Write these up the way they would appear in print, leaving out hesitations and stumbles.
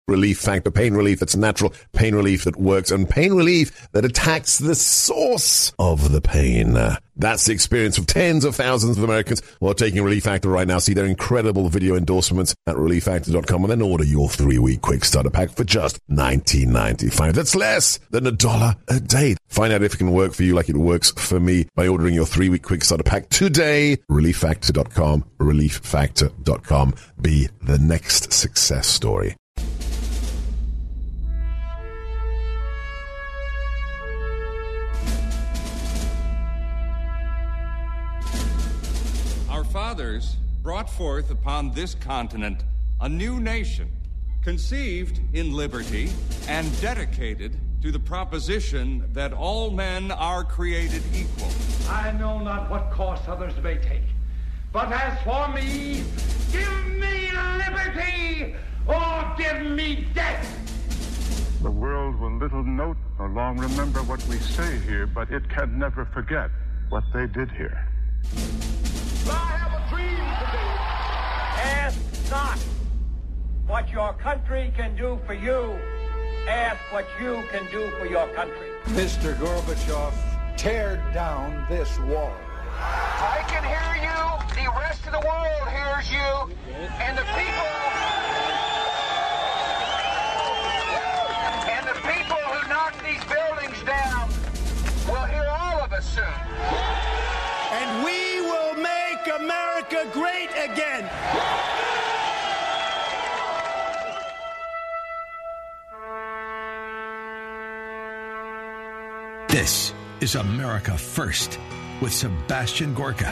relief factor, pain relief that's natural, pain relief that works, and pain relief that attacks the source of the pain. That's the experience of tens of thousands of Americans who are taking Relief Factor right now. See their incredible video endorsements at relieffactor.com and then order your 3-week quick starter pack for just $19.95. That's less than $1 a day. Find out if it can work for you like it works for me by ordering your 3-week quick starter pack today. relieffactor.com, relieffactor.com. Be the next success story. Our fathers brought forth upon this continent a new nation, conceived in liberty and dedicated to the proposition that all men are created equal. I know not what course others may take, but as for me, give me liberty or give me death. The world will little note nor long remember what we say here, but it can never forget what they did here. I have a dream today. Ask not what your country can do for you. Ask what you can do for your country. Mr. Gorbachev, tear down this wall. I can hear you. The rest of the world hears you. And the people who knock these buildings down will hear all of us soon. And we will make America great again. This is America First with Sebastian Gorka.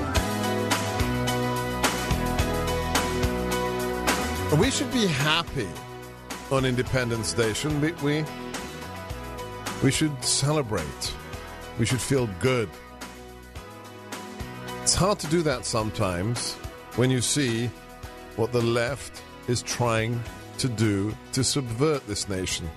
We should be happy on Independence Day, shouldn't we? We should celebrate. We should feel good. It's hard to do that sometimes when you see what the left is trying to do to subvert this nation.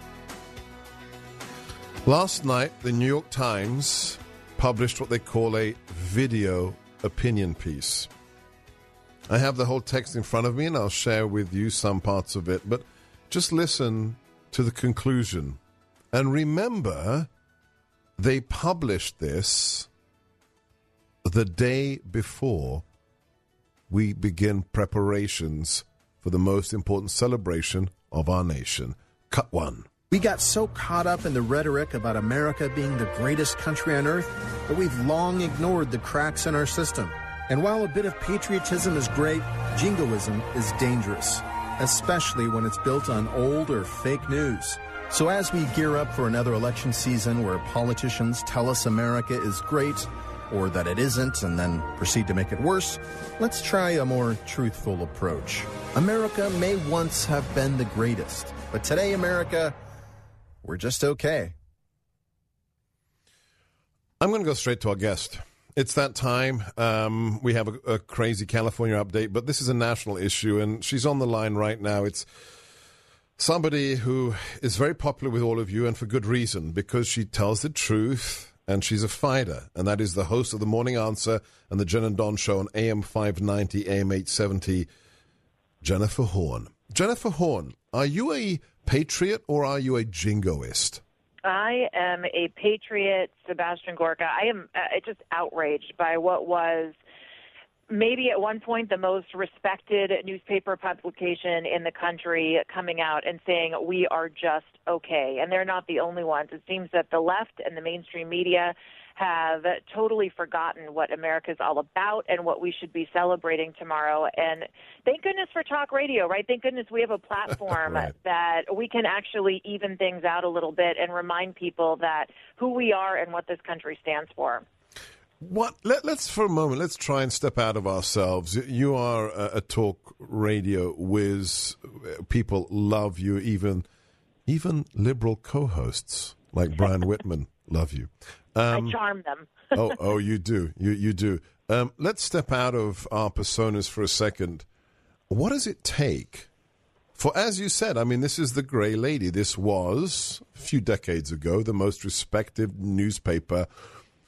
Last night, the New York Times published what they call a video opinion piece. I have the whole text in front of me, and I'll share with you some parts of it, but just listen to the conclusion. And remember, they published this the day before we begin preparations for the most important celebration of our nation. Cut 1. We got so caught up in the rhetoric about America being the greatest country on earth that we've long ignored the cracks in our system. And while a bit of patriotism is great, jingoism is dangerous, especially when it's built on old or fake news. So as we gear up for another election season where politicians tell us America is great, or that it isn't, and then proceed to make it worse, let's try a more truthful approach. America may once have been the greatest, but today, America, we're just okay. I'm going to go straight to our guest. It's that time. We have a crazy California update, but this is a national issue, and she's on the line right now. It's somebody who is very popular with all of you, and for good reason, because she tells the truth, and she's a fighter, and that is the host of The Morning Answer and the Jen and Don Show on AM 590, AM 870, Jennifer Horn. Jennifer Horn, are you a patriot or are you a jingoist? I am a patriot, Sebastian Gorka. I am just outraged by what was maybe at one point the most respected newspaper publication in the country coming out and saying we are just okay. And they're not the only ones. It seems that the left and the mainstream media have totally forgotten what America's all about and what we should be celebrating tomorrow. And thank goodness for talk radio, right? Thank goodness we have a platform right. that we can actually even things out a little bit and remind people that who we are and what this country stands for. Let's for a moment, let's try and step out of ourselves. You are a talk radio whiz. People love you, even liberal co-hosts like Brian Whitman love you. I charm them. oh, you do. You do. Let's step out of our personas for a second. What does it take for, as you said, I mean, this is the Gray Lady. This was, a few decades ago, the most respected newspaper,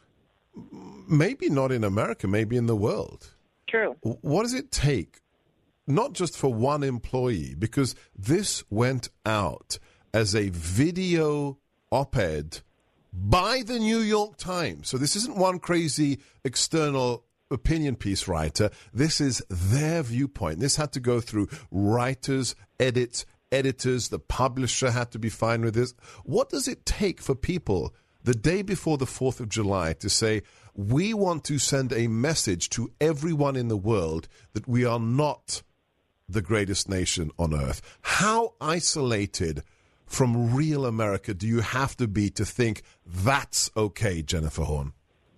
maybe not in America, maybe in the world. True. What does it take not just for one employee, because this went out as a video op-ed by the New York Times. So this isn't one crazy external opinion piece writer. This is their viewpoint. This had to go through writers, editors. The publisher had to be fine with this. What does it take for people the day before the 4th of July to say, we want to send a message to everyone in the world that we are not the greatest nation on earth? How isolated from real America do you have to be to think that's okay, Jennifer Horn?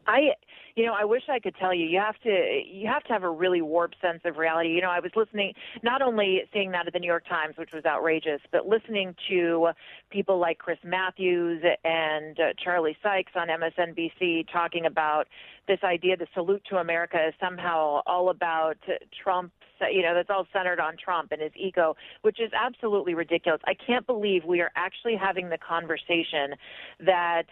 I wish I could tell you. You have to have a really warped sense of reality. I was listening, not only seeing that at the New York Times, which was outrageous, but listening to people like Chris Matthews and Charlie Sykes on MSNBC talking about this idea the salute to America is somehow all about Trump. That's all centered on Trump and his ego, which is absolutely ridiculous. I can't believe we are actually having the conversation that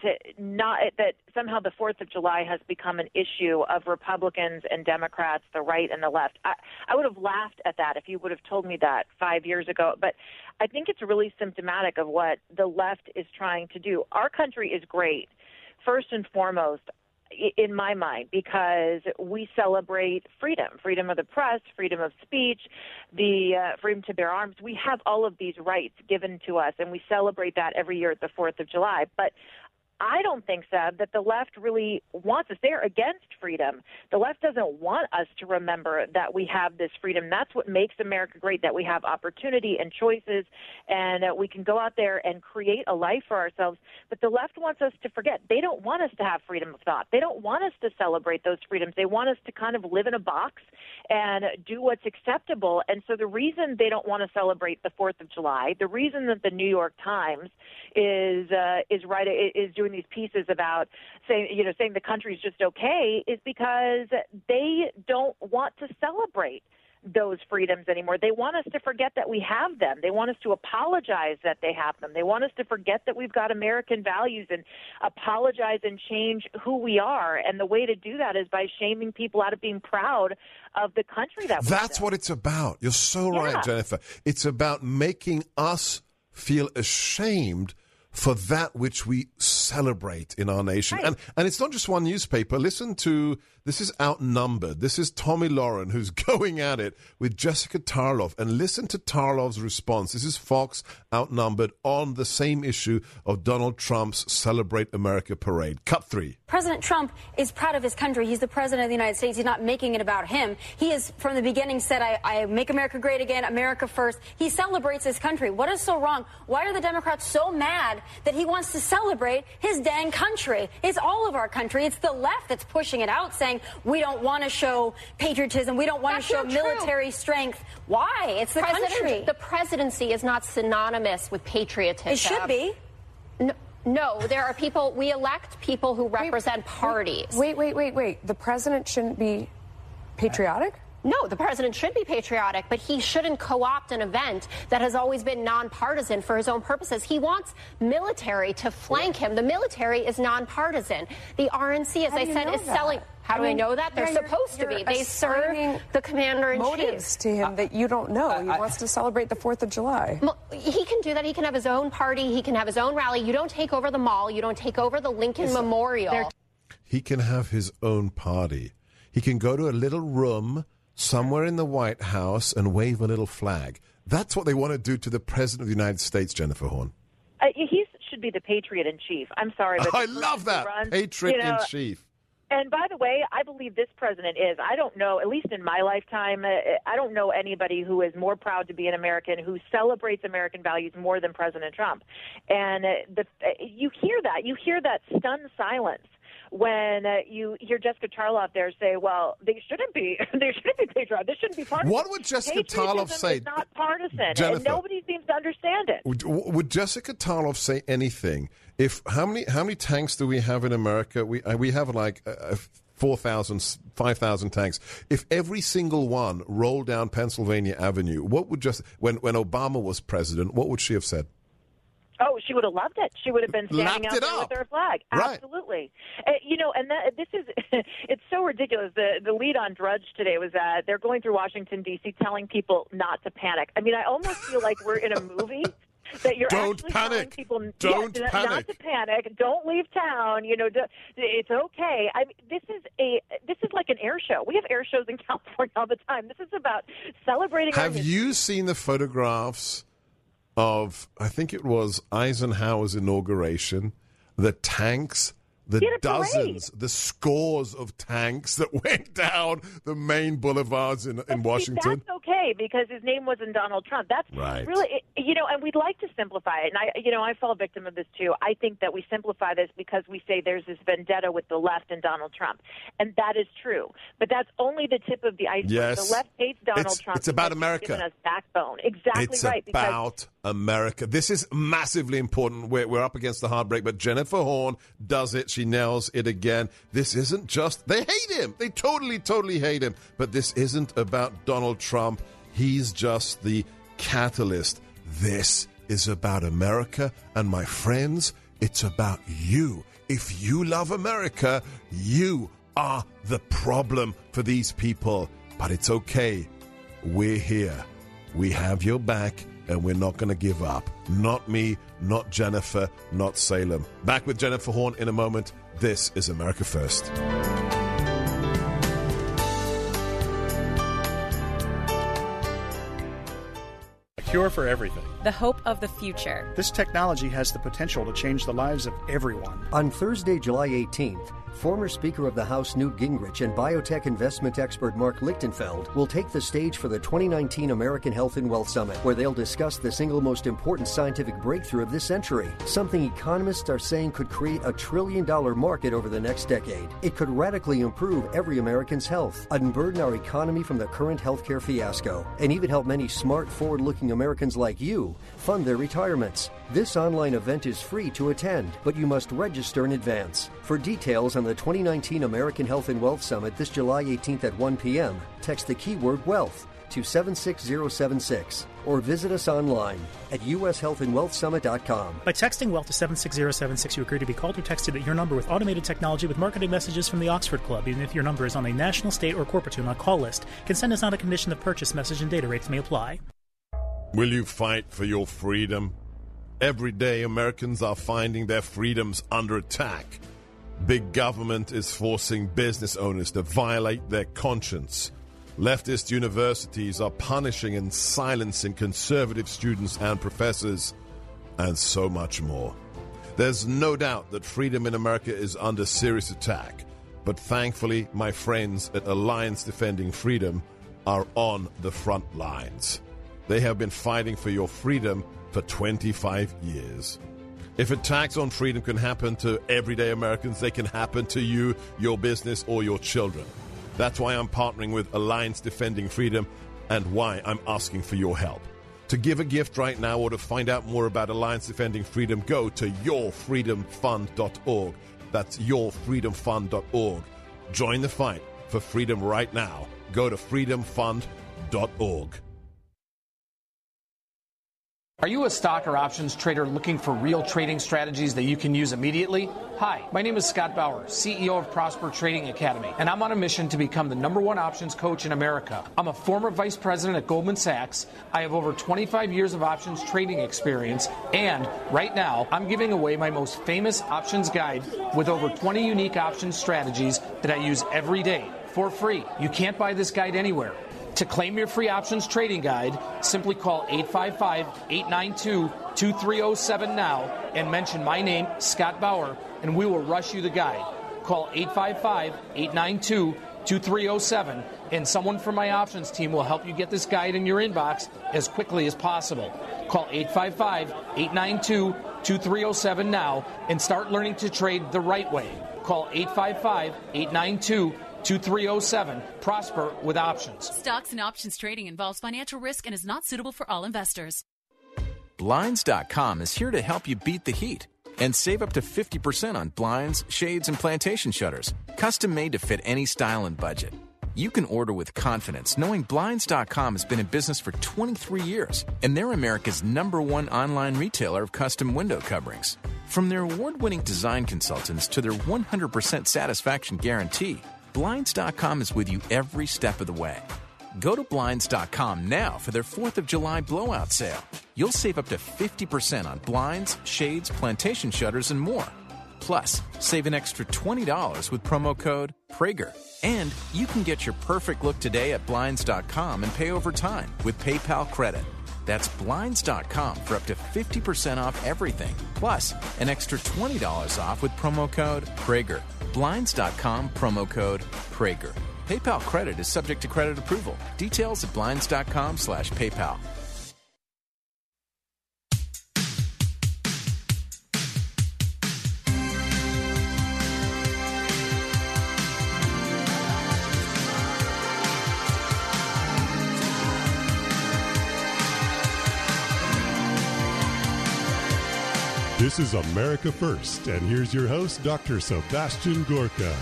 somehow the 4th of July has become an issue of Republicans and Democrats, the right and the left. I would have laughed at that if you would have told me that 5 years ago. But I think it's really symptomatic of what the left is trying to do. Our country is great, first and foremost, in my mind, because we celebrate freedom of the press, freedom of speech, the freedom to bear arms. We have all of these rights given to us, and we celebrate that every year at the 4th of July. But I don't think, Seb, that the left really wants us. They're against freedom. The left doesn't want us to remember that we have this freedom. That's what makes America great, that we have opportunity and choices, and we can go out there and create a life for ourselves. But the left wants us to forget. They don't want us to have freedom of thought. They don't want us to celebrate those freedoms. They want us to kind of live in a box and do what's acceptable. And so the reason they don't want to celebrate the 4th of July, the reason that the New York Times is doing these pieces about saying the country's just okay, is because they don't want to celebrate those freedoms anymore. They want us to forget that we have them. They want us to apologize that they have them. They want us to forget that we've got American values and apologize and change who we are. And the way to do that is by shaming people out of being proud of the country that we live. That's what it's about. You're so right, Jennifer. It's about making us feel ashamed for that which we celebrate in our nation. Right. And it's not just one newspaper. Listen to, this is Outnumbered. This is Tommy Lauren, who's going at it with Jessica Tarlov. And listen to Tarlov's response. This is Fox Outnumbered on the same issue of Donald Trump's Celebrate America parade. Cut 3. President Trump is proud of his country. He's the president of the United States. He's not making it about him. He has, from the beginning, said, I make America great again, America first. He celebrates his country. What is so wrong? Why are the Democrats so mad that he wants to celebrate his dang country? It's all of our country. It's the left that's pushing it out, saying we don't want to show patriotism. We don't want to show military strength. Why? It's the country. The presidency is not synonymous with patriotism. It should be. No, there are people, we elect people who represent parties. Wait. The president shouldn't be patriotic? No, the president should be patriotic, but he shouldn't co-opt an event that has always been nonpartisan for his own purposes. He wants military to flank him. The military is nonpartisan. The RNC, as I said, is selling. How do I know that? They're supposed to be. They serve the commander-in-chief. Motives to him that you don't know. He wants to celebrate the 4th of July. Well, he can do that. He can have his own party. He can have his own rally. You don't take over the mall. You don't take over the Lincoln Memorial. He can have his own party. He can go to a little room somewhere in the White House and wave a little flag. That's what they want to do to the President of the United States, Jennifer Horn. He should be the patriot in chief. I'm sorry, but I love that. Patriot in chief. And by the way, I believe this president is. I don't know, at least in my lifetime, I don't know anybody who is more proud to be an American, who celebrates American values more than President Trump. And you hear that. You hear that stunned silence when you hear Jessica Tarlov there say, "Well, they shouldn't be patriotic. This shouldn't be partisan." What would Jessica Tarlov say? It's not partisan, Jennifer, and nobody seems to understand it. Would Jessica Tarlov say anything? If how many tanks do we have in America? We have like 4,000, 5,000 tanks. If every single one rolled down Pennsylvania Avenue, what would when Obama was president? What would she have said? Oh, she would have loved it. She would have been standing out there with her flag. Right. Absolutely. This is, it's so ridiculous. The lead on Drudge today was that they're going through Washington, D.C., telling people not to panic. I mean, I almost feel like we're in a movie. That you're actually telling people not to panic. Don't leave town. It's okay. I mean, this is like an air show. We have air shows in California all the time. This is about celebrating. Have you seen the photographs of, I think it was Eisenhower's inauguration, the tanks, the dozens, the scores of tanks that went down the main boulevards in Washington? That's okay, because his name wasn't Donald Trump. That's right. Really, and we'd like to simplify it. And I fall victim of this too. I think that we simplify this because we say there's this vendetta with the left and Donald Trump. And that is true. But that's only the tip of the iceberg. Yes. The left hates Donald Trump. It's about America. He's given us backbone. Exactly it's right. It's about America. This is massively important. We're up against the heartbreak, but Jennifer Horn does it. She nails it again. This isn't just, they hate him. They totally hate him. But this isn't about Donald Trump. He's just the catalyst. This is about America. And my friends, it's about you. If you love America, you are the problem for these people. But it's okay. We're here. We have your back. And we're not going to give up. Not me, not Jennifer, not Salem. Back with Jennifer Horn in a moment. This is America First. A cure for everything. The hope of the future. This technology has the potential to change the lives of everyone. On Thursday, July 18th, former Speaker of the House Newt Gingrich and biotech investment expert Mark Lichtenfeld will take the stage for the 2019 American Health and Wealth Summit, where they'll discuss the single most important scientific breakthrough of this century, something economists are saying could create $1 trillion market over the next decade. It could radically improve every American's health, unburden our economy from the current healthcare fiasco, and even help many smart, forward-looking Americans like you fund their retirements. This online event is free to attend, but you must register in advance. For details on the 2019 American Health and Wealth Summit this July 18th at 1 p.m., text the keyword wealth to 76076 or visit us online at ushealthandwealthsummit.com. By texting wealth to 76076, you agree to be called or texted at your number with automated technology with marketing messages from the Oxford Club, even if your number is on a national, state, or corporate on call list. Consent is not a condition of purchase. Message and data rates may apply. Will you fight for your freedom? Every day, Americans are finding their freedoms under attack. Big government is forcing business owners to violate their conscience. Leftist universities are punishing and silencing conservative students and professors, and so much more. There's no doubt that freedom in America is under serious attack, but thankfully, my friends at Alliance Defending Freedom are on the front lines. They have been fighting for your freedom for 25 years. If attacks on freedom can happen to everyday Americans, they can happen to you, your business, or your children. That's why I'm partnering with Alliance Defending Freedom and why I'm asking for your help. To give a gift right now or to find out more about Alliance Defending Freedom, go to yourfreedomfund.org. That's yourfreedomfund.org. Join the fight for freedom right now. Go to freedomfund.org. Are you a stock or options trader looking for real trading strategies that you can use immediately? Hi, my name is Scott Bauer, CEO of Prosper Trading Academy, and I'm on a mission to become the #1 options coach in America. I'm a former vice president at Goldman Sachs. I have over 25 years of options trading experience, and right now I'm giving away my most famous options guide with over 20 unique options strategies that I use every day for free. You can't buy this guide anywhere. To claim your free options trading guide, simply call 855-892-2307 now and mention my name, Scott Bauer, and we will rush you the guide. Call 855-892-2307, and someone from my options team will help you get this guide in your inbox as quickly as possible. Call 855-892-2307 now and start learning to trade the right way. Call 855-892-2307. 2307. Prosper with options. Stocks and options trading involves financial risk and is not suitable for all investors. Blinds.com is here to help you beat the heat and save up to 50% on blinds, shades, and plantation shutters. Custom made to fit any style and budget. You can order with confidence, knowing Blinds.com has been in business for 23 years, and they're America's #1 online retailer of custom window coverings. From their award-winning design consultants to their 100% satisfaction guarantee, Blinds.com is with you every step of the way. Go to Blinds.com now for their 4th of July blowout sale. You'll save up to 50% on blinds, shades, plantation shutters, and more. Plus, save an extra $20 with promo code Prager. And you can get your perfect look today at Blinds.com and pay over time with PayPal Credit. That's Blinds.com for up to 50% off everything. Plus, an extra $20 off with promo code Prager. Blinds.com, promo code Prager. PayPal Credit is subject to credit approval. Details at Blinds.com/PayPal. This is America First, and here's your host, Dr. Sebastian Gorka.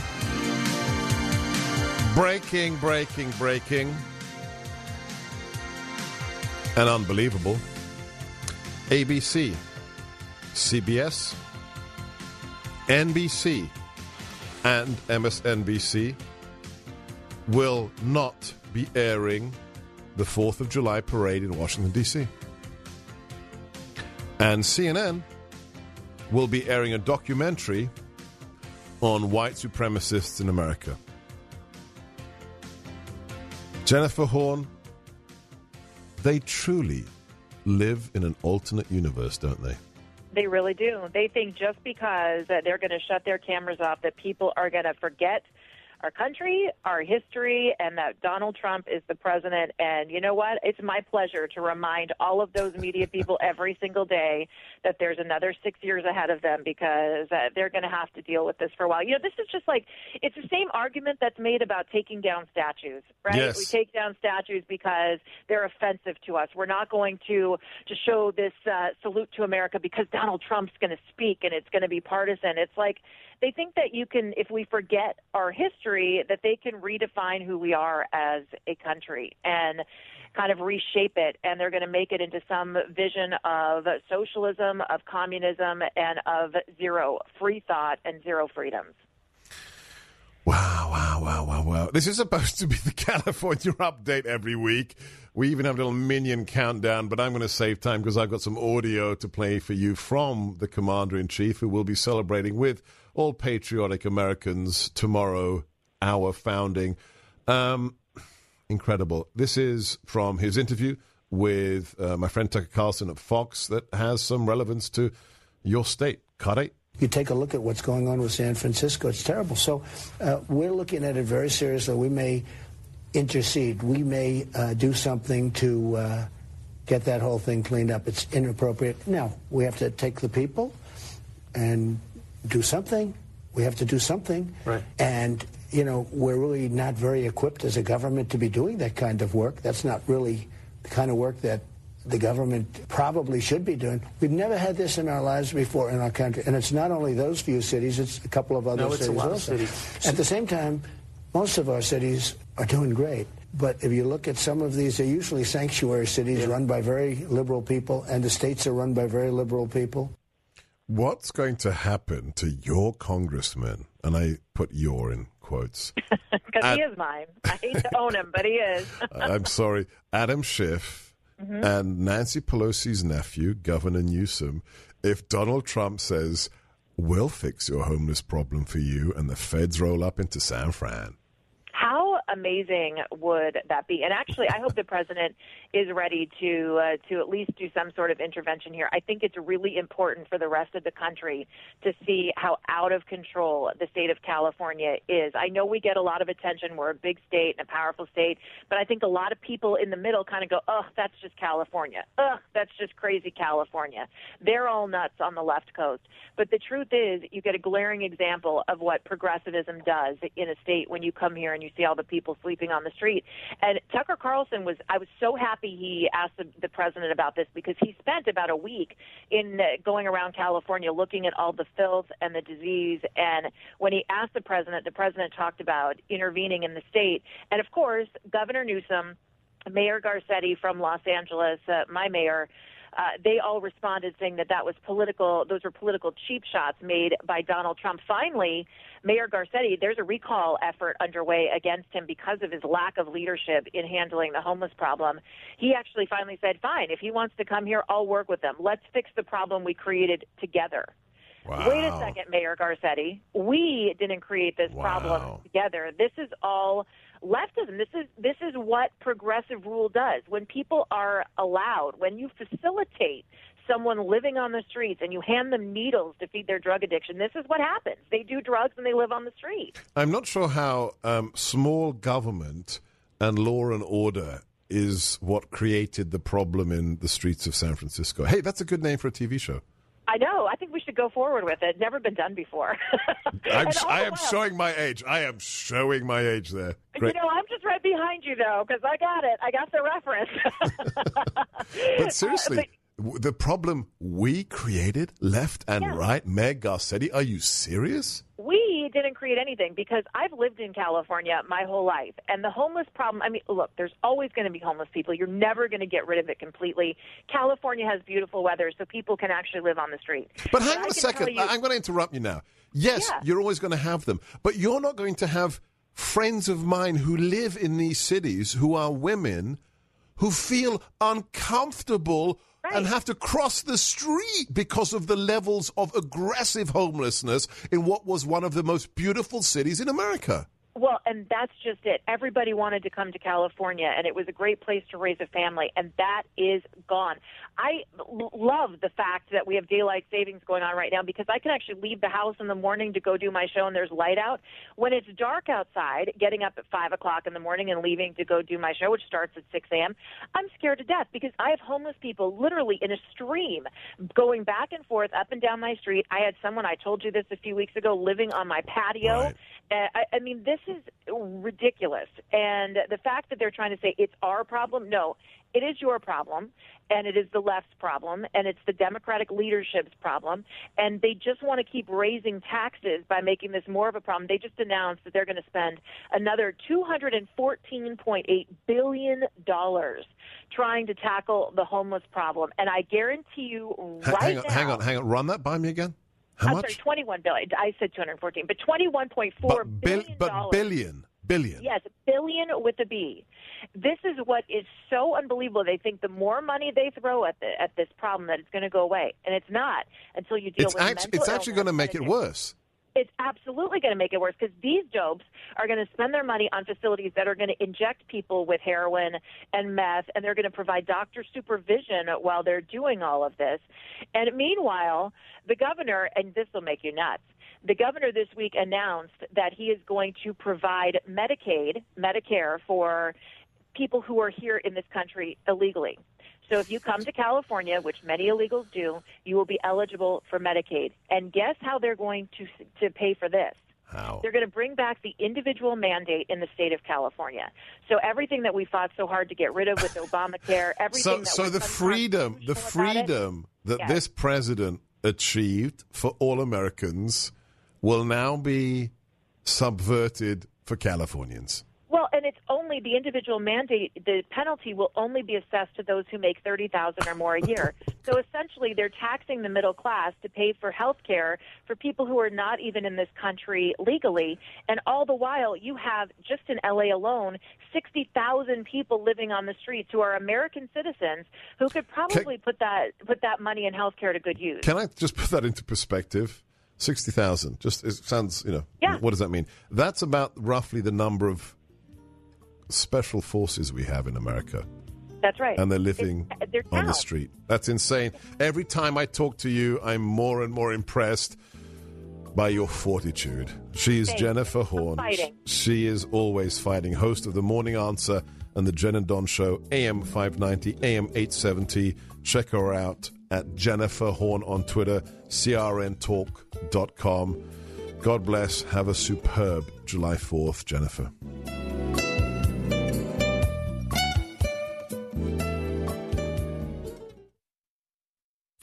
Breaking. And unbelievable. ABC, CBS, NBC, and MSNBC will not be airing the 4th of July parade in Washington, D.C. And CNN will be airing a documentary on white supremacists in America. Jennifer Horn, they truly live in an alternate universe, don't they? They really do. They think just because they're going to shut their cameras off that people are going to forget our country, our history, and that Donald Trump is the president. And you know what? It's my pleasure to remind all of those media people every single day that there's another 6 years ahead of them because they're going to have to deal with this for a while. You know, this is just like, it's the same argument that's made about taking down statues, right? Yes. We take down statues because they're offensive to us. We're not going to show this salute to America because Donald Trump's going to speak and it's going to be partisan. It's like, they think that you can, if we forget our history, that they can redefine who we are as a country and kind of reshape it. And they're going to make it into some vision of socialism, of communism, and of zero free thought and zero freedoms. Wow. This is supposed to be the California update every week. We even have a little minion countdown, but I'm going to save time because I've got some audio to play for you from the Commander-in-Chief, who will be celebrating with all patriotic Americans tomorrow, our founding. Incredible. This is from his interview with my friend Tucker Carlson at Fox that has some relevance to your state. Cut 8. You take a look at what's going on with San Francisco. It's terrible. So we're looking at it very seriously. We may intercede. We may do something to get that whole thing cleaned up. It's inappropriate. Now, we have to take the people and do something. We have to do something. Right. And, you know, we're really not very equipped as a government to be doing that kind of work. That's not really the kind of work that the government probably should be doing. We've never had this in our lives before in our country. And it's not only those few cities, it's a couple of other cities also. At the same time, most of our cities are doing great. But if you look at some of these, they're usually sanctuary cities run by very liberal people, and the states are run by very liberal people. What's going to happen to your congressman? And I put "your" in quotes. Because he is mine. I hate to own him, but he is. I'm sorry. Adam Schiff and Nancy Pelosi's nephew, Governor Newsom, if Donald Trump says, "We'll fix your homeless problem for you," and the feds roll up into San Fran. How amazing would that be? And actually, I hope the president is ready to at least do some sort of intervention here. I think it's really important for the rest of the country to see how out of control the state of California is. I know we get a lot of attention. We're a big state and a powerful state, but I think a lot of people in the middle kind of go, "Oh, that's just California. Ugh, that's just crazy California." They're all nuts on the left coast. But the truth is, you get a glaring example of what progressivism does in a state when you come here and you see all the people people sleeping on the street. And Tucker Carlson I was so happy he asked the president about this, because he spent about a week in going around California looking at all the filth and the disease. And when he asked the president talked about intervening in the state. And of course, Governor Newsom, Mayor Garcetti from Los Angeles, my mayor, they all responded saying that was political. Those were political cheap shots made by Donald Trump. Finally, Mayor Garcetti, there's a recall effort underway against him because of his lack of leadership in handling the homeless problem. He actually finally said, fine, if he wants to come here, I'll work with him. Let's fix the problem we created together. Wow. Wait a second, Mayor Garcetti. We didn't create this problem together. This is all leftism. This is what progressive rule does. When people are allowed, when you facilitate someone living on the streets and you hand them needles to feed their drug addiction, this is what happens. They do drugs and they live on the street. I'm not sure how small government and law and order is what created the problem in the streets of San Francisco. Hey, that's a good name for a TV show. I know. I think we should go forward with it. Never been done before. I am showing my age. I am showing my age there. Great. You know, I'm just right behind you, though, because I got it. I got the reference. But seriously, the problem we created, left and right, Mayor Garcetti, are you serious? We didn't create anything, because I've lived in California my whole life. And the homeless problem, I mean, look, there's always going to be homeless people. You're never going to get rid of it completely. California has beautiful weather, so people can actually live on the street. But hang on a second. I'm going to interrupt you now. Yes, you're always going to have them. But you're not going to have friends of mine who live in these cities who are women who feel uncomfortable and have to cross the street because of the levels of aggressive homelessness in what was one of the most beautiful cities in America. Well, and that's just it. Everybody wanted to come to California, and it was a great place to raise a family, and that is gone. I love the fact that we have daylight savings going on right now, because I can actually leave the house in the morning to go do my show and there's light out. When it's dark outside, getting up at 5 o'clock in the morning and leaving to go do my show, which starts at 6 a.m., I'm scared to death, because I have homeless people literally in a stream going back and forth up and down my street. I had someone, I told you this a few weeks ago, living on my patio. Right. I mean, this is ridiculous. And the fact that they're trying to say it's our problem, no, it is your problem, and it is the left's problem, and it's the Democratic leadership's problem, and they just want to keep raising taxes by making this more of a problem. They just announced that they're going to spend another $214.8 billion trying to tackle the homeless problem. And I guarantee you Hang on. Run that by me again. How much? Sorry, $21 billion. I said 214, but $21.4 billion. But billion. Yes, billion with a B. This is what is so unbelievable. They think the more money they throw at this problem that it's going to go away, and it's not until you deal with mental illness. It's actually going to make it worse. It's absolutely going to make it worse, because these dopes are going to spend their money on facilities that are going to inject people with heroin and meth, and they're going to provide doctor supervision while they're doing all of this. And meanwhile, the governor, and this will make you nuts, the governor this week announced that he is going to provide Medicare for people who are here in this country illegally. So if you come to California, which many illegals do, you will be eligible for Medicaid. And guess how they're going to pay for this? How? They're going to bring back the individual mandate in the state of California. So everything that we fought so hard to get rid of with Obamacare, everything so the freedom that this president achieved for all Americans will now be subverted for Californians. Well, and it's only the individual mandate. The penalty will only be assessed to those who make $30,000 or more a year. So essentially, they're taxing the middle class to pay for health care for people who are not even in this country legally. And all the while, you have, just in L.A. alone, 60,000 people living on the streets who are American citizens who could probably put that money in health care to good use. Can I just put that into perspective? 60,000. Just, it sounds, what does that mean? That's about roughly the number of special forces we have in America. That's right. And they're living on the street. That's insane. Every time I talk to you, I'm more and more impressed by your fortitude. She is Jennifer Horn. She is always fighting. Host of The Morning Answer and The Jen and Don Show, AM 590, AM 870. Check her out at Jennifer Horn on Twitter, crntalk.com. God bless. Have a superb July 4th, Jennifer.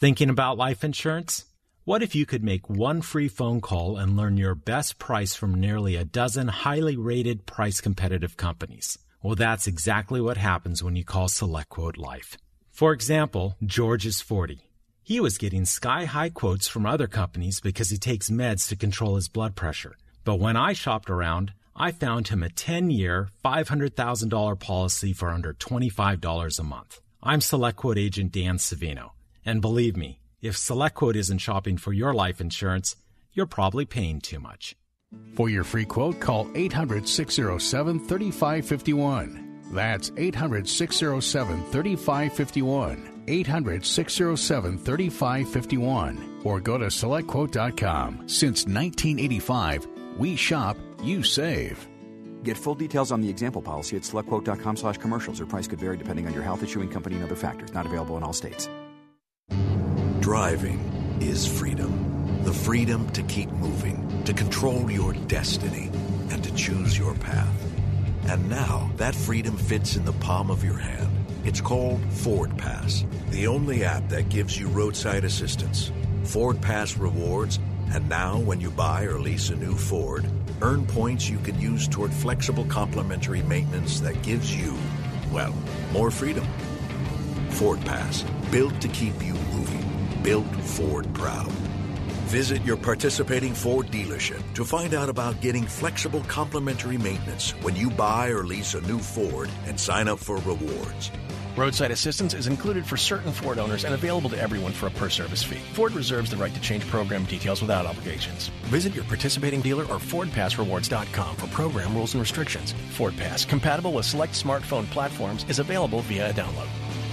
Thinking about life insurance? What if you could make one free phone call and learn your best price from nearly a dozen highly rated, price-competitive companies? Well, that's exactly what happens when you call SelectQuote Life. For example, George is 40. He was getting sky-high quotes from other companies because he takes meds to control his blood pressure. But when I shopped around, I found him a 10-year, $500,000 policy for under $25 a month. I'm SelectQuote agent Dan Savino. And believe me, if SelectQuote isn't shopping for your life insurance, you're probably paying too much. For your free quote, call 800-607-3551. That's 800-607-3551. 800-607-3551. Or go to SelectQuote.com. Since 1985, we shop, you save. Get full details on the example policy at SelectQuote.com/commercials. Or price could vary depending on your health, issuing company, and other factors. Not available in all states. Driving is freedom. The freedom to keep moving, to control your destiny, and to choose your path. And now, that freedom fits in the palm of your hand. It's called Ford Pass, the only app that gives you roadside assistance, Ford Pass rewards, and now when you buy or lease a new Ford, earn points you can use toward flexible complimentary maintenance that gives you, well, more freedom. Ford Pass, built to keep you moving. Built Ford proud. Visit your participating Ford dealership to find out about getting flexible complimentary maintenance when you buy or lease a new Ford and sign up for rewards. Roadside assistance is included for certain Ford owners and available to everyone for a per-service fee. Ford reserves the right to change program details without obligations. Visit your participating dealer or FordPassRewards.com for program rules and restrictions. Ford Pass, compatible with select smartphone platforms, is available via a download.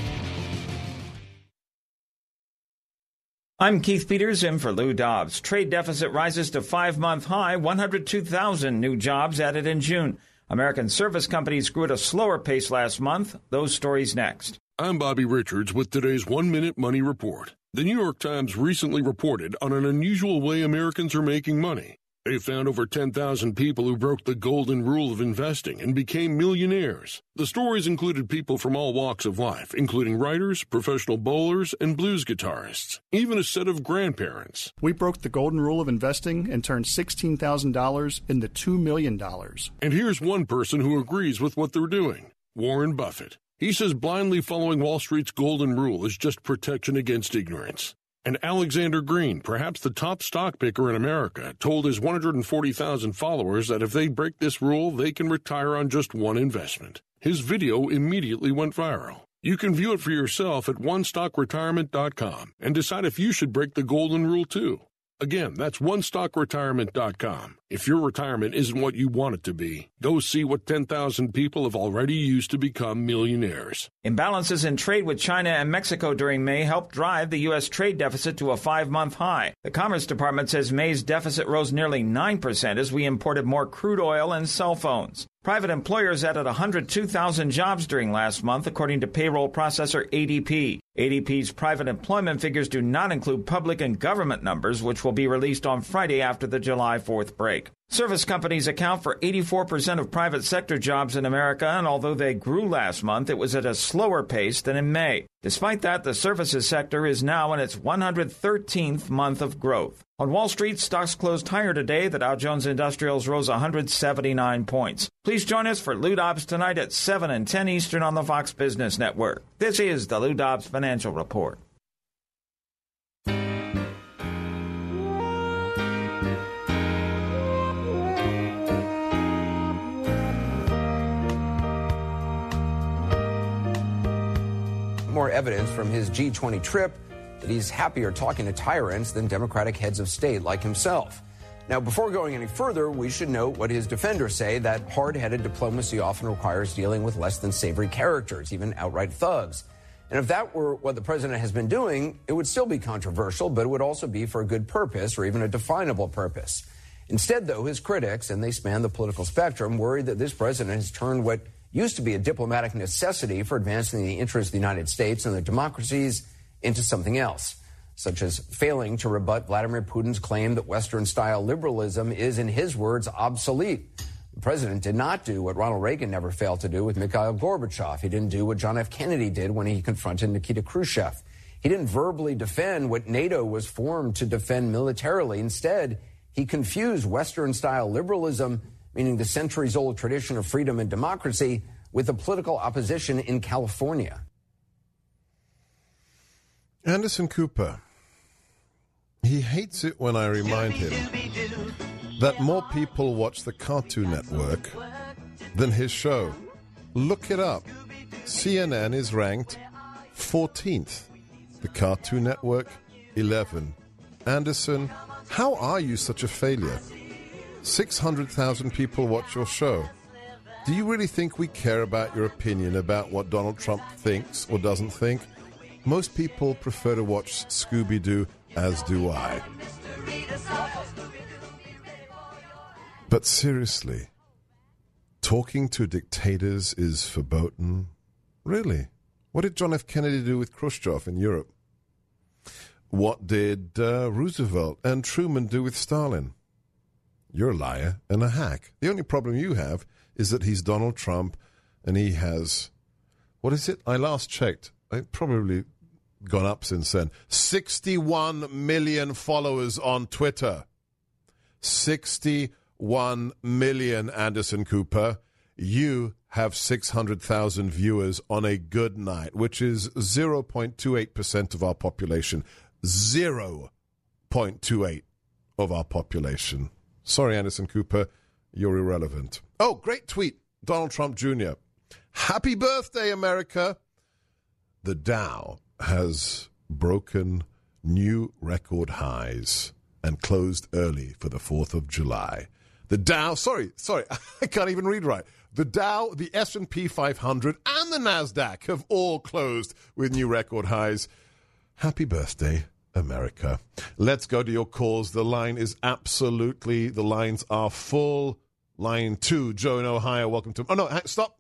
I'm Keith Peters in for Lou Dobbs. Trade deficit rises to 5-month high, 102,000 new jobs added in June. American service companies grew at a slower pace last month. Those stories next. I'm Bobby Richards with today's 1-Minute Money Report. The New York Times recently reported on an unusual way Americans are making money. They found over 10,000 people who broke the golden rule of investing and became millionaires. The stories included people from all walks of life, including writers, professional bowlers, and blues guitarists, even a set of grandparents. We broke the golden rule of investing and turned $16,000 into $2 million. And here's one person who agrees with what they're doing, Warren Buffett. He says blindly following Wall Street's golden rule is just protection against ignorance. And Alexander Green, perhaps the top stock picker in America, told his 140,000 followers that if they break this rule, they can retire on just one investment. His video immediately went viral. You can view it for yourself at onestockretirement.com and decide if you should break the golden rule too. Again, that's onestockretirement.com. If your retirement isn't what you want it to be, go see what 10,000 people have already used to become millionaires. Imbalances in trade with China and Mexico during May helped drive the U.S. trade deficit to a 5-month high. The Commerce Department says May's deficit rose nearly 9% as we imported more crude oil and cell phones. Private employers added 102,000 jobs during last month, according to payroll processor ADP. ADP's private employment figures do not include public and government numbers, which will be released on Friday after the July 4th break. Service companies account for 84% of private sector jobs in America, and although they grew last month, it was at a slower pace than in May. Despite that, the services sector is now in its 113th month of growth. On Wall Street, stocks closed higher today. The Dow Jones Industrials rose 179 points. Please join us for Lou Dobbs tonight at 7 and 10 Eastern on the Fox Business Network. This is the Lou Dobbs Financial Report. More evidence from his G20 trip that he's happier talking to tyrants than Democratic heads of state like himself. Now, before going any further, we should note what his defenders say, that hard-headed diplomacy often requires dealing with less than savory characters, even outright thugs. And if that were what the president has been doing, it would still be controversial, but it would also be for a good purpose or even a definable purpose. Instead, though, his critics, and they span the political spectrum, worry that this president has turned what used to be a diplomatic necessity for advancing the interests of the United States and their democracies into something else, such as failing to rebut Vladimir Putin's claim that Western-style liberalism is, in his words, obsolete. The president did not do what Ronald Reagan never failed to do with Mikhail Gorbachev. He didn't do what John F. Kennedy did when he confronted Nikita Khrushchev. He didn't verbally defend what NATO was formed to defend militarily. Instead, he confused Western-style liberalism, meaning the centuries-old tradition of freedom and democracy, with the political opposition in California. Anderson Cooper. He hates it when I remind him that more people watch the Cartoon Network than his show. Look it up. CNN is ranked 14th. The Cartoon Network, 11. Anderson, how are you such a failure? 600,000 people watch your show. Do you really think we care about your opinion about what Donald Trump thinks or doesn't think? Most people prefer to watch Scooby-Doo, as do I. But seriously, talking to dictators is verboten? Really? What did John F. Kennedy do with Khrushchev in Europe? What did Roosevelt and Truman do with Stalin? You're a liar and a hack. The only problem you have is that he's Donald Trump and he has, what is it? I last checked. I've probably gone up since then. 61 million followers on Twitter. 61 million, Anderson Cooper. You have 600,000 viewers on a good night, which is 0.28% of our population. 0.28 of our population. Sorry, Anderson Cooper, you're irrelevant. Oh, great tweet. Donald Trump Jr. Happy birthday, America. The Dow has broken new record highs and closed early for the 4th of July. The Dow, sorry, I can't even read right. The Dow, the S&P 500, and the NASDAQ have all closed with new record highs. Happy birthday, America. Let's go to your calls. The lines are full. Line 2, Joe in Ohio, welcome to... Oh, no, stop.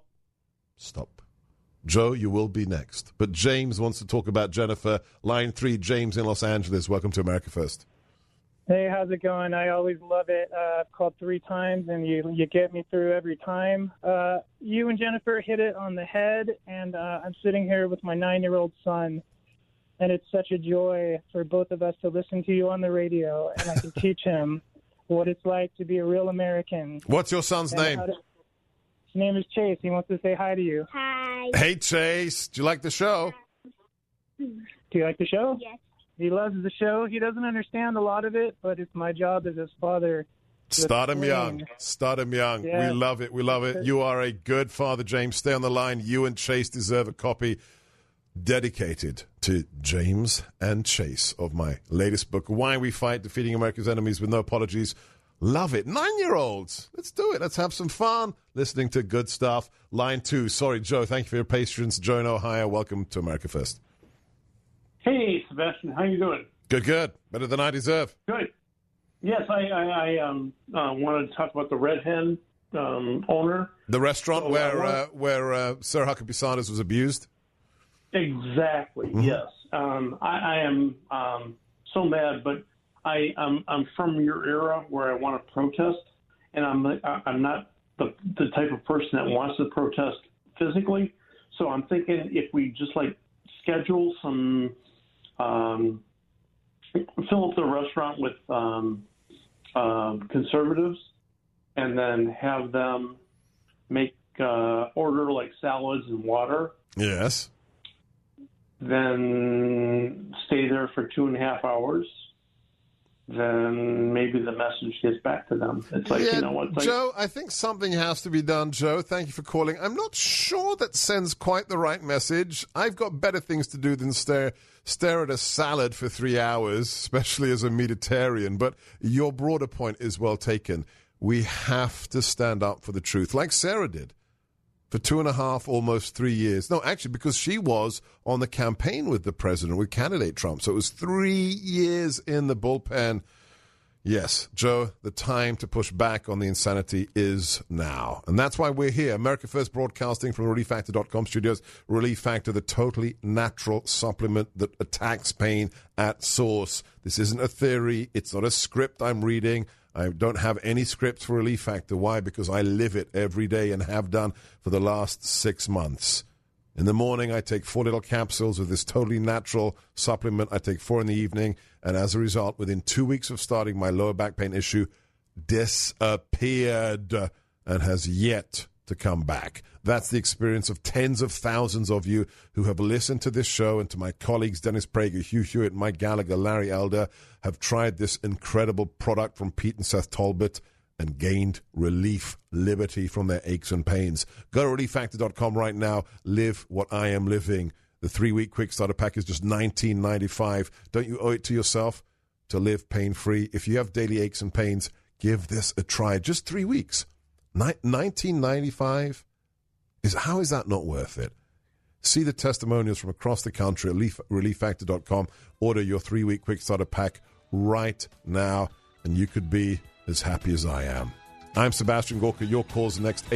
Joe, you will be next. But James wants to talk about Jennifer. Line 3, James in Los Angeles, welcome to America First. Hey, how's it going? I always love it. I've called 3 times, and you get me through every time. You and Jennifer hit it on the head, and I'm sitting here with my 9-year-old son, and it's such a joy for both of us to listen to you on the radio, and I can teach him what it's like to be a real American. What's your son's name? His name is Chase. He wants to say hi to you. Hi. Hey, Chase. Do you like the show? Do you like the show? Yes. He loves the show. He doesn't understand a lot of it, but it's my job as his father. Start him young. Yeah. We love it. You are a good father, James. Stay on the line. You and Chase deserve a copy dedicated to James and Chase of my latest book, Why We Fight, Defeating America's Enemies with No Apologies. Love it. 9-year-olds. Let's do it. Let's have some fun listening to good stuff. Line 2. Sorry, Joe. Thank you for your patience. Joe in Ohio. Welcome to America First. Hey, Sebastian. How you doing? Good. Better than I deserve. Good. Yes, I wanted to talk about the Red Hen owner. The restaurant where Sarah Huckabee Sanders was abused? Exactly, Mm-hmm. yes. I am so mad, but I'm from your era where I want to protest, and I'm not the type of person that wants to protest physically. So I'm thinking if we just schedule some, fill up the restaurant with conservatives, and then have them order salads and water. Yes. Then stay there for 2.5 hours. Then maybe the message gets back to them. It's you know what? Joe, I think something has to be done, Joe. Thank you for calling. I'm not sure that sends quite the right message. I've got better things to do than stare at a salad for 3 hours, especially as a meatitarian. But your broader point is well taken. We have to stand up for the truth, like Sarah did. For 2.5, almost 3 years. No, actually, because she was on the campaign with the president, with candidate Trump. So it was 3 years in the bullpen. Yes, Joe, the time to push back on the insanity is now. And that's why we're here. America First Broadcasting from ReliefFactor.com studios. Relief Factor, the totally natural supplement that attacks pain at source. This isn't a theory. It's not a script I'm reading. I don't have any scripts for Relief Factor. Why? Because I live it every day and have done for the last 6 months. In the morning, I take 4 little capsules of this totally natural supplement. I take 4 in the evening, and as a result, within 2 weeks of starting, my lower back pain issue disappeared and has yet to come back. That's the experience of tens of thousands of you who have listened to this show, and to my colleagues Dennis Prager, Hugh Hewitt, Mike Gallagher, Larry Elder, have tried this incredible product from Pete and Seth Talbot and gained relief, liberty from their aches and pains. Go to relieffactor.com right now. Live what I am living. The 3-week quick starter pack is just $19.95. Don't you owe it to yourself to live pain-free? If you have daily aches and pains, give this a try. Just 3 weeks. $19.95? How is that not worth it? See the testimonials from across the country at relieffactor.com. Order your 3-week quick starter pack right now, and you could be as happy as I am. I'm Sebastian Gorka. Your call's the next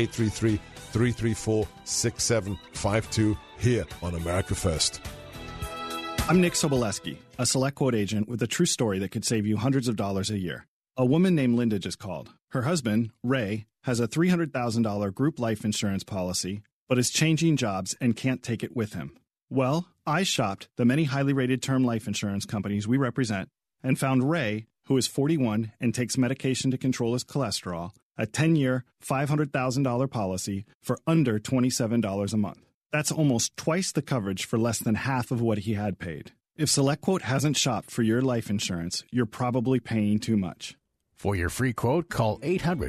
833-334-6752 here on America First. I'm Nick Soboleski, a Select Quote agent with a true story that could save you hundreds of dollars a year. A woman named Linda just called. Her husband, Ray, has a $300,000 group life insurance policy, but is changing jobs and can't take it with him. Well, I shopped the many highly rated term life insurance companies we represent and found Ray, who is 41 and takes medication to control his cholesterol, a 10-year, $500,000 policy for under $27 a month. That's almost twice the coverage for less than half of what he had paid. If SelectQuote hasn't shopped for your life insurance, you're probably paying too much. For your free quote, call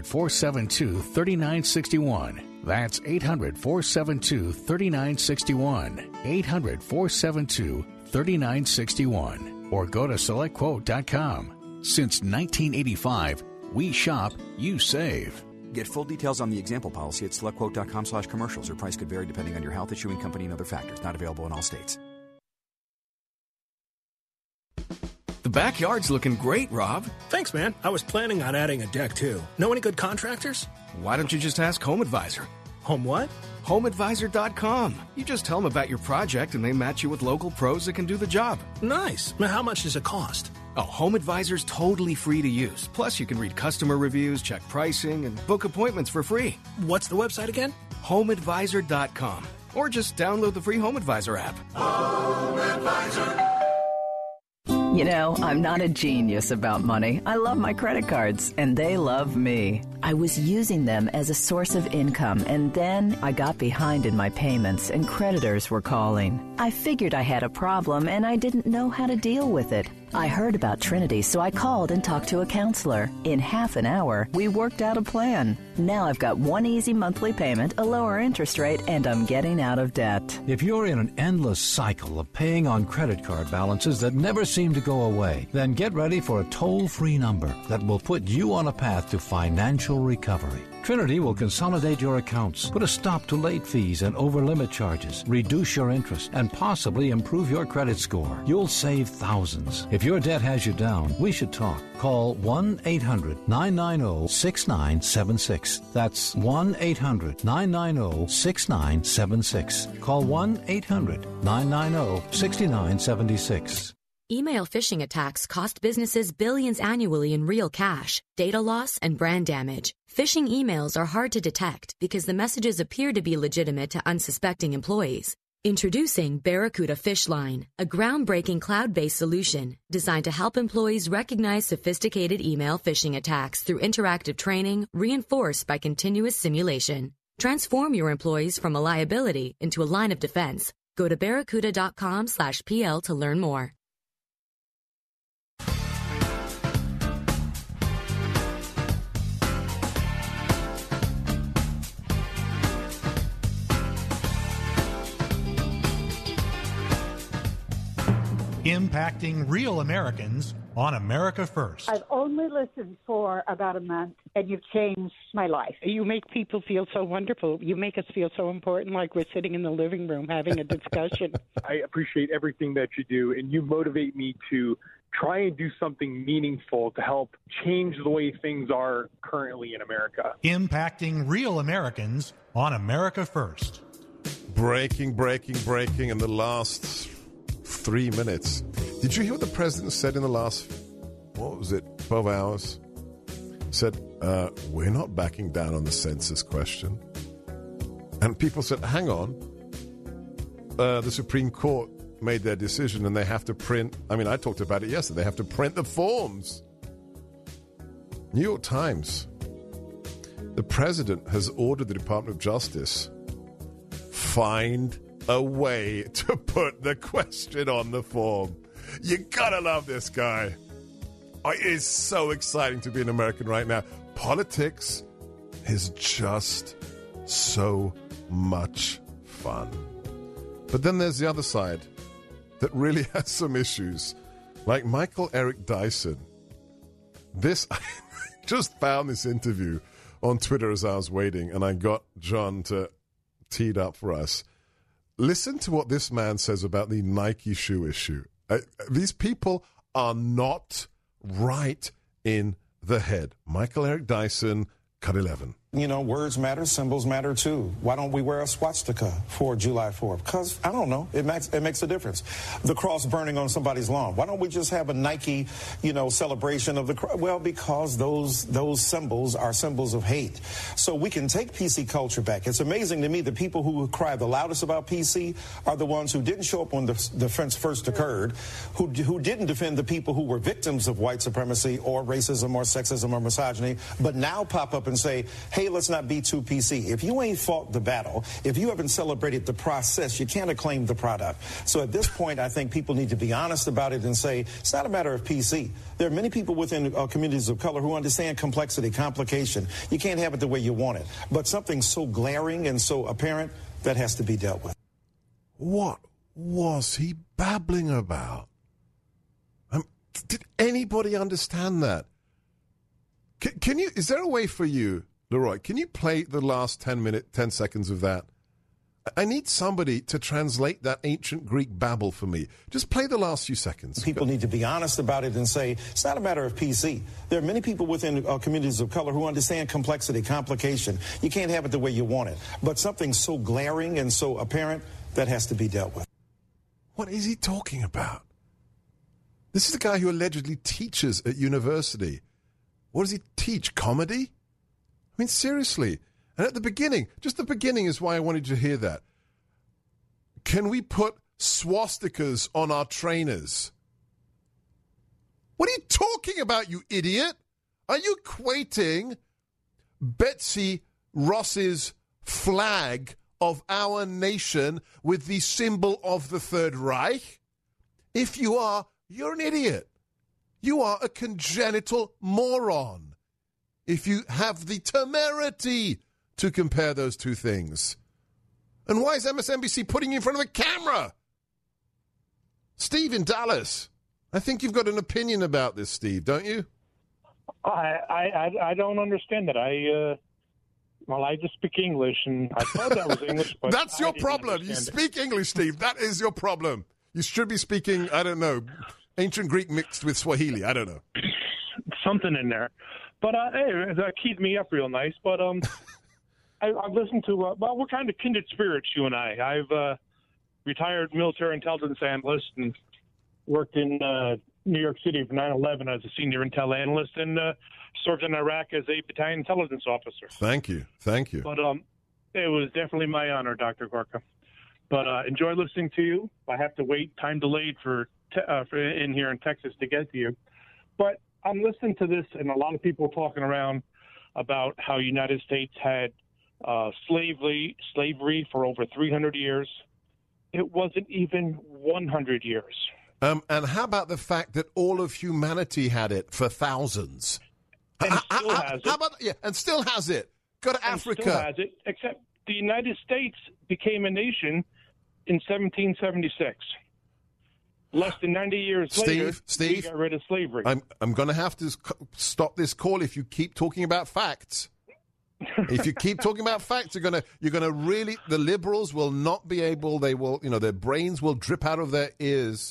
800-472-3961. That's 800-472-3961. 800-472-3961. Or go to SelectQuote.com. Since 1985, we shop, you save. Get full details on the example policy at SelectQuote.com/commercials. Or price could vary depending on your health, issuing company, and other factors. Not available in all states. The backyard's looking great, Rob. Thanks, man. I was planning on adding a deck, too. Know any good contractors? Why don't you just ask Home Advisor? Home what? HomeAdvisor.com. You just tell them about your project, and they match you with local pros that can do the job. Nice. Now, how much does it cost? Oh, Home Advisor's totally free to use. Plus, you can read customer reviews, check pricing, and book appointments for free. What's the website again? HomeAdvisor.com. Or just download the free Home Advisor app. Home Advisor. You know, I'm not a genius about money. I love my credit cards, and they love me. I was using them as a source of income, and then I got behind in my payments, and creditors were calling. I figured I had a problem, and I didn't know how to deal with it. I heard about Trinity, so I called and talked to a counselor. In half an hour, we worked out a plan. Now I've got one easy monthly payment, a lower interest rate, and I'm getting out of debt. If you're in an endless cycle of paying on credit card balances that never seem to go away, then get ready for a toll-free number that will put you on a path to financial recovery. Trinity will consolidate your accounts, put a stop to late fees and over-limit charges, reduce your interest, and possibly improve your credit score. You'll save thousands. If your debt has you down, we should talk. Call 1-800-990-6976. That's 1-800-990-6976. Call 1-800-990-6976. Email phishing attacks cost businesses billions annually in real cash, data loss, and brand damage. Phishing emails are hard to detect because the messages appear to be legitimate to unsuspecting employees. Introducing Barracuda Phishline, a groundbreaking cloud-based solution designed to help employees recognize sophisticated email phishing attacks through interactive training reinforced by continuous simulation. Transform your employees from a liability into a line of defense. Go to barracuda.com/PL to learn more. Impacting real Americans on America First. I've only listened for about a month, and you've changed my life. You make people feel so wonderful. You make us feel so important, like we're sitting in the living room having a discussion. I appreciate everything that you do, and you motivate me to try and do something meaningful to help change the way things are currently in America. Impacting real Americans on America First. Breaking in the last 3 minutes. Did you hear what the president said in the last, 12 hours? Said, we're not backing down on the census question. And people said, hang on, the Supreme Court made their decision and they have to print, I talked about it yesterday, they have to print the forms. New York Times. The president has ordered the Department of Justice find a way to put the question on the form. You gotta love this guy. It is so exciting to be an American right now. Politics is just so much fun. But then there's the other side that really has some issues. Like Michael Eric Dyson. I just found this interview on Twitter as I was waiting, and I got John to tee it up for us. Listen to what this man says about the Nike shoe issue. These people are not right in the head. Michael Eric Dyson, Cut 11. Words matter, symbols matter too. Why don't we wear a swastika for July 4th? Because, I don't know, it makes a difference. The cross burning on somebody's lawn. Why don't we just have a Nike, celebration of the cross? Well, because those symbols are symbols of hate. So we can take PC culture back. It's amazing to me that people who cry the loudest about PC are the ones who didn't show up when the offense first occurred, who didn't defend the people who were victims of white supremacy or racism or sexism or misogyny, but now pop up and say, hey, let's not be too PC. If you ain't fought the battle, if you haven't celebrated the process, you can't acclaim the product. So at this point, I think people need to be honest about it and say, it's not a matter of PC. There are many people within communities of color who understand complexity, complication. You can't have it the way you want it. But something so glaring and so apparent, that has to be dealt with. What was he babbling about? Did anybody understand that? Can you? Is there a way for you, Leroy? Can you play the last 10 seconds of that? I need somebody to translate that ancient Greek babble for me. Just play the last few seconds. People need to be honest about it and say, it's not a matter of PC. There are many people within communities of color who understand complexity, complication. You can't have it the way you want it. But something so glaring and so apparent, that has to be dealt with. What is he talking about? This is the guy who allegedly teaches at university. What does he teach? Comedy? Seriously. And at the beginning, just the beginning is why I wanted you to hear that. Can we put swastikas on our trainers? What are you talking about, you idiot? Are you equating Betsy Ross's flag of our nation with the symbol of the Third Reich? If you are, you're an idiot. You are a congenital moron if you have the temerity to compare those two things. And why is MSNBC putting you in front of a camera? Steve in Dallas, I think you've got an opinion about this, Steve, don't you? I don't understand it. I just speak English, and I thought that was English. But that's your problem. You speak English, Steve. That is your problem. You should be speaking, I don't know, ancient Greek mixed with Swahili. I don't know. Something in there. But, hey, that keyed me up real nice. But I've listened to, we're kind of kindred spirits, you and I. I've retired military intelligence analyst and worked in New York City for 9/11 as a senior intel analyst and served in Iraq as a battalion intelligence officer. Thank you. But it was definitely my honor, Dr. Gorka. But enjoy listening to you. I have to wait, time delayed for in here in Texas to get to you. But I'm listening to this, and a lot of people talking around about how United States had slavery for over 300 years. It wasn't even 100 years. And how about the fact that all of humanity had it for thousands? And still has it. How about, and still has it. Go to Africa. Still has it, except the United States became a nation in 1776. Less than 90 years later, we got rid of slavery. I'm going to have to stop this call if you keep talking about facts. If you keep talking about facts, you're gonna really, the liberals will not be able. They will, their brains will drip out of their ears.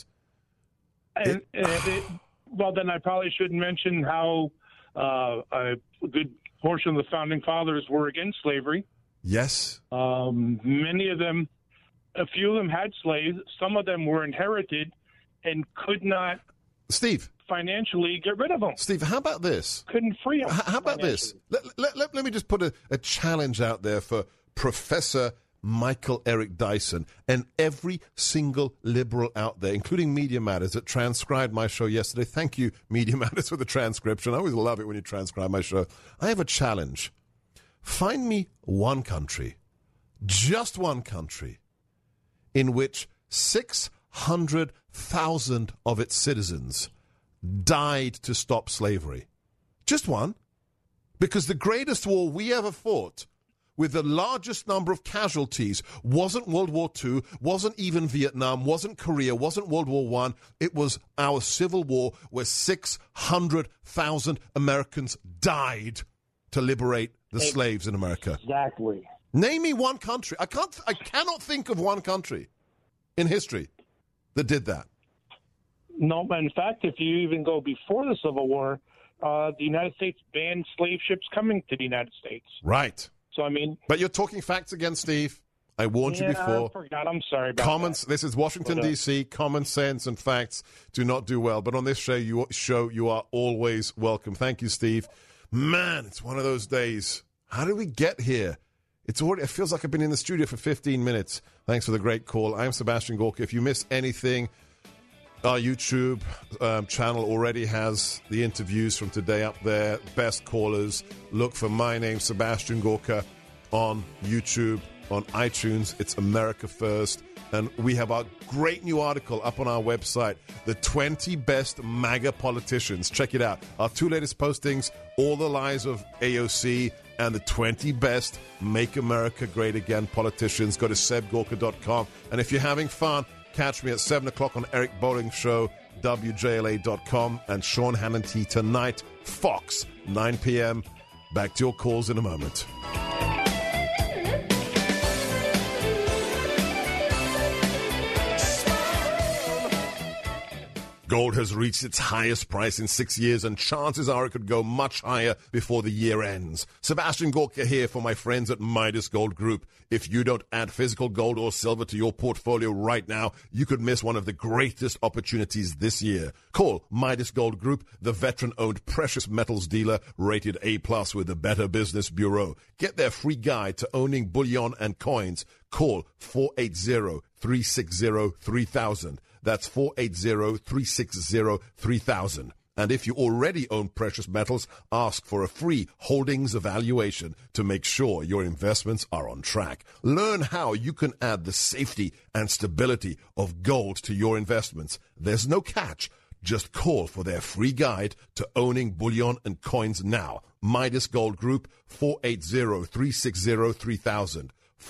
Well, then I probably shouldn't mention how a good portion of the founding fathers were against slavery. Yes. Many of them, a few of them had slaves. Some of them were inherited and could not, Steve, financially get rid of them. Steve, how about this? Couldn't free them. How about this? Let me just put a challenge out there for Professor Michael Eric Dyson, and every single liberal out there, including Media Matters, that transcribed my show yesterday. Thank you, Media Matters, for the transcription. I always love it when you transcribe my show. I have a challenge. Find me one country, just one country, in which 600,000 of its citizens died to stop slavery. Just one. Because the greatest war we ever fought, with the largest number of casualties, wasn't World War II, wasn't even Vietnam, wasn't Korea, wasn't World War I. It was our Civil War, where 600,000 Americans died to liberate the slaves in America. Exactly. Name me one country. I cannot think of one country in history that did that. No, in fact, if you even go before the Civil War, the United States banned slave ships coming to the United States. Right. So, I mean... But you're talking facts again, Steve. I warned you before. I forgot. I'm sorry about that. This is Washington, D.C. Common sense and facts do not do well. But on this show, you are always welcome. Thank you, Steve. Man, it's one of those days. How did we get here? It feels like I've been in the studio for 15 minutes. Thanks for the great call. I'm Sebastian Gorka. If you miss anything, our YouTube channel already has the interviews from today up there. Best callers. Look for my name, Sebastian Gorka, on YouTube, on iTunes. It's America First. And we have our great new article up on our website, The 20 Best MAGA Politicians. Check it out. Our two latest postings, All the Lies of AOC and the 20 Best Make America Great Again Politicians. Go to sebgorka.com. And if you're having fun, catch me at 7 o'clock on Eric Bolling Show, WJLA.com, and Sean Hannity tonight, Fox, 9 p.m. Back to your calls in a moment. Gold has reached its highest price in 6 years, and chances are it could go much higher before the year ends. Sebastian Gorka here for my friends at Midas Gold Group. If you don't add physical gold or silver to your portfolio right now, you could miss one of the greatest opportunities this year. Call Midas Gold Group, the veteran-owned precious metals dealer rated A+ with the Better Business Bureau. Get their free guide to owning bullion and coins. Call 480-360-3000. That's 480-360-3000. And if you already own precious metals, ask for a free holdings evaluation to make sure your investments are on track. Learn how you can add the safety and stability of gold to your investments. There's no catch. Just call for their free guide to owning bullion and coins now. Midas Gold Group, 480-360-3000.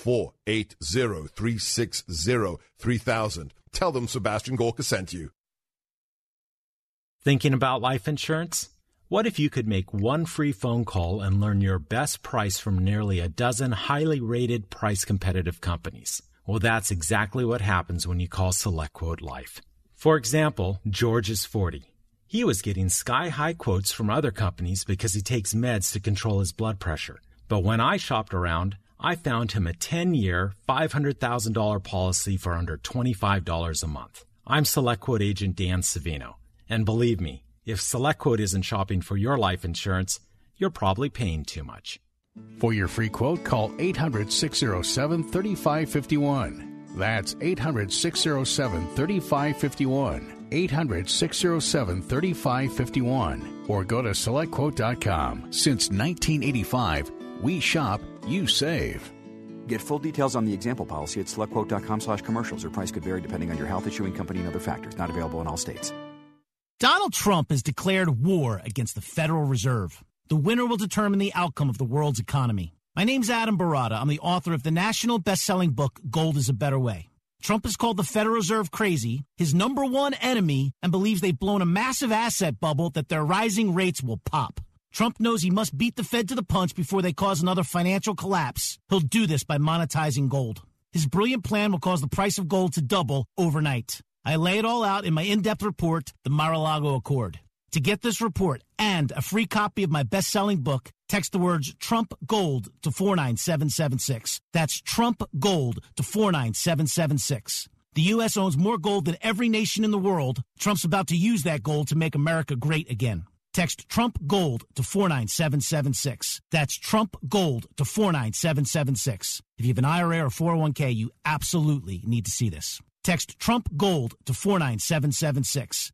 480-360-3000. Tell them Sebastian Gorka sent you. Thinking about life insurance? What if you could make one free phone call and learn your best price from nearly a dozen highly rated, price-competitive companies? Well, that's exactly what happens when you call SelectQuote Life. For example, George is 40. He was getting sky-high quotes from other companies because he takes meds to control his blood pressure. But when I shopped around, I found him a 10-year, $500,000 policy for under $25 a month. I'm SelectQuote agent Dan Savino. And believe me, if SelectQuote isn't shopping for your life insurance, you're probably paying too much. For your free quote, call 800-607-3551. That's 800-607-3551. 800-607-3551. Or go to SelectQuote.com. Since 1985, we shop, you save. Get full details on the example policy at SelectQuote.com/commercials. Or price could vary depending on your health, issuing company, and other factors. Not available in all states. Donald Trump has declared war against the Federal Reserve. The winner will determine the outcome of the world's economy. My name's Adam Barada. I'm the author of the national best-selling book, Gold is a Better Way. Trump has called the Federal Reserve crazy, his number one enemy, and believes they've blown a massive asset bubble that their rising rates will pop. Trump knows he must beat the Fed to the punch before they cause another financial collapse. He'll do this by monetizing gold. His brilliant plan will cause the price of gold to double overnight. I lay it all out in my in-depth report, The Mar-a-Lago Accord. To get this report and a free copy of my best-selling book, text the words Trump Gold to 49776. That's Trump Gold to 49776. The U.S. owns more gold than every nation in the world. Trump's about to use that gold to make America great again. Text Trump Gold to 49776. That's Trump Gold to 49776. If you have an IRA or 401k, you absolutely need to see this. Text Trump Gold to 49776.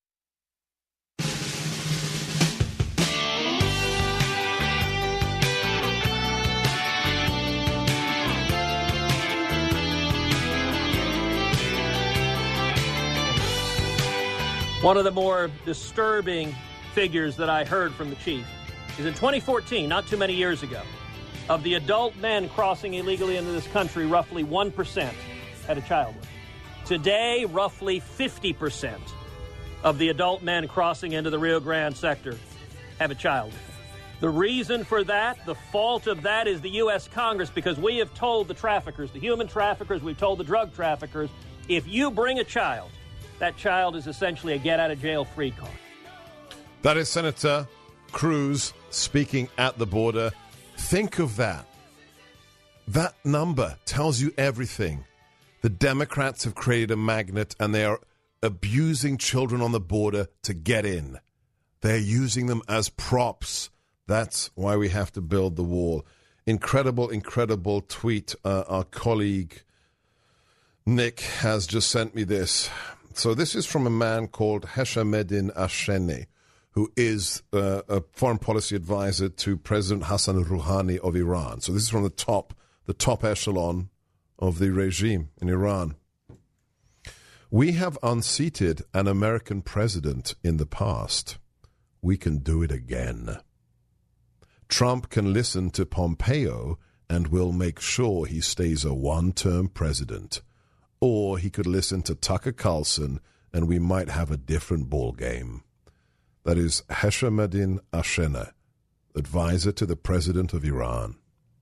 One of the more disturbing figures that I heard from the chief is in 2014, not too many years ago, of the adult men crossing illegally into this country, roughly 1% had a child with. Today, roughly 50% of the adult men crossing into the Rio Grande sector have a child with. The reason for that, the fault of that, is the U.S. Congress, because we have told the traffickers, the human traffickers, we've told the drug traffickers, if you bring a child, that child is essentially a get-out-of-jail-free card. That is Senator Cruz speaking at the border. Think of that. That number tells you everything. The Democrats have created a magnet, and they are abusing children on the border to get in. They're using them as props. That's why we have to build the wall. Incredible, incredible tweet. Our colleague Nick has just sent me this. So this is from a man called Heshameddin Asheni, who is a foreign policy advisor to President Hassan Rouhani of Iran. So this is from the top echelon of the regime in Iran. We have unseated an American president in the past. We can do it again. Trump can listen to Pompeo and we'll make sure he stays a one-term president. Or he could listen to Tucker Carlson, and we might have a different ball game. That is Heshameddin Ashena, advisor to the president of Iran.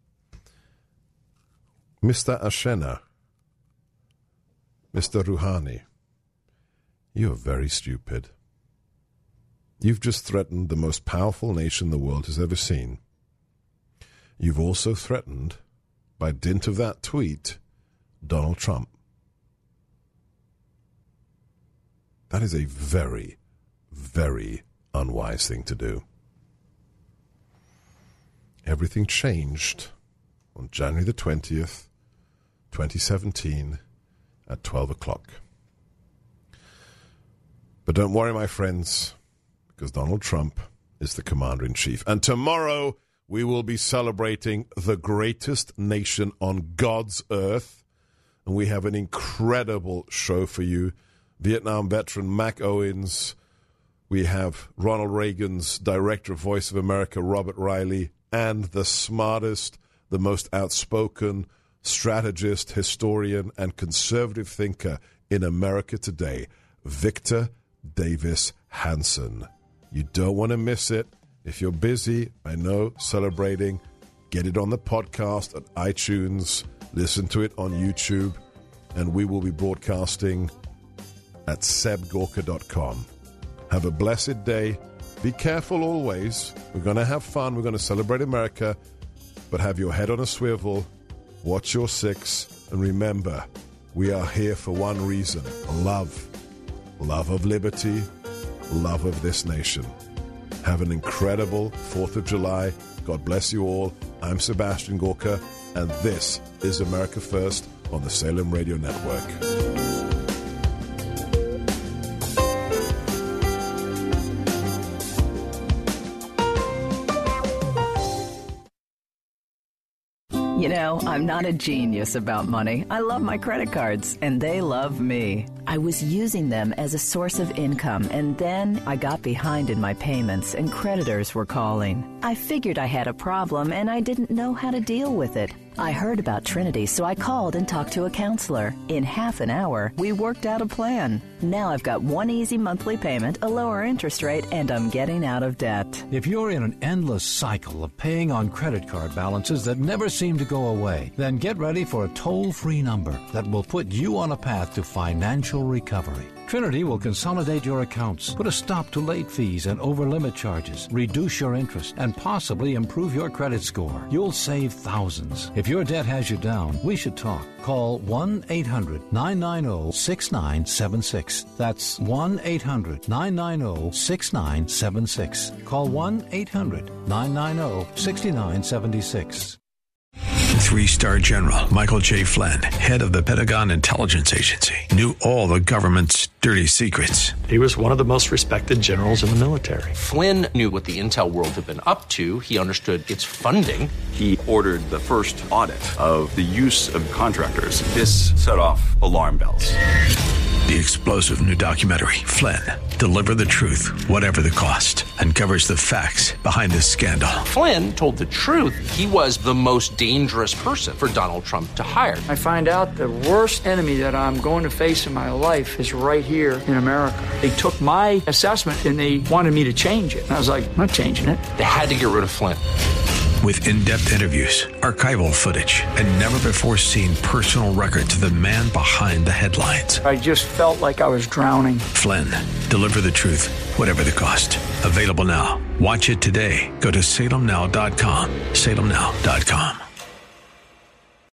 Mr. Ashena, Mr. Rouhani, you are very stupid. You've just threatened the most powerful nation the world has ever seen. You've also threatened, by dint of that tweet, Donald Trump. That is a very, very unwise thing to do. Everything changed on January the 20th, 2017 at 12 o'clock. But don't worry, my friends, because Donald Trump is the commander-in-chief. And tomorrow we will be celebrating the greatest nation on God's earth. And we have an incredible show for you. Vietnam veteran Mac Owens. We have Ronald Reagan's director of Voice of America, Robert Riley, and the smartest, the most outspoken strategist, historian, and conservative thinker in America today, Victor Davis Hanson. You don't want to miss it. If you're busy, I know, celebrating, get it on the podcast at iTunes, listen to it on YouTube, and we will be broadcasting at sebgorka.com. Have a blessed day. Be careful always. We're going to have fun. We're going to celebrate America. But have your head on a swivel. Watch your six. And remember, we are here for one reason. Love. Love of liberty. Love of this nation. Have an incredible 4th of July. God bless you all. I'm Sebastian Gorka. And this is America First on the Salem Radio Network. You know, I'm not a genius about money. I love my credit cards, and they love me. I was using them as a source of income, and then I got behind in my payments, and creditors were calling. I figured I had a problem, and I didn't know how to deal with it. I heard about Trinity, so I called and talked to a counselor. In half an hour, we worked out a plan. Now I've got one easy monthly payment, a lower interest rate, and I'm getting out of debt. If you're in an endless cycle of paying on credit card balances that never seem to go away, then get ready for a toll-free number that will put you on a path to financial recovery. Trinity will consolidate your accounts, put a stop to late fees and over-limit charges, reduce your interest, and possibly improve your credit score. You'll save thousands. If your debt has you down, we should talk. Call 1-800-990-6976. 6976. That's 1-800-990-6976. Call 1-800-990-6976. 3-star General Michael J. Flynn, head of the Pentagon Intelligence Agency, knew all the government's dirty secrets. He was one of the most respected generals in the military. Flynn knew what the intel world had been up to. He understood its funding. He ordered the first audit of the use of contractors. This set off alarm bells. The explosive new documentary, Flynn, Deliver the Truth, Whatever the Cost, uncovers the facts behind this scandal. Flynn told the truth. He was the most dangerous person for Donald Trump to hire. I find out the worst enemy that I'm going to face in my life is right here in America. They took my assessment and they wanted me to change it. And I was like, I'm not changing it. They had to get rid of Flynn. With in-depth interviews, archival footage, and never-before-seen personal records of the man behind the headlines. I just felt like I was drowning. Flynn, Deliver the Truth, Whatever the Cost. Available now. Watch it today. Go to salemnow.com. salemnow.com.